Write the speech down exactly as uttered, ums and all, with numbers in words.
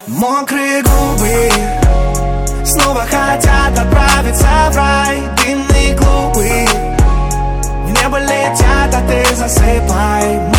Мокрые губы снова хотят отправиться в рай. Дымные клубы в небо летят, а ты засыпай.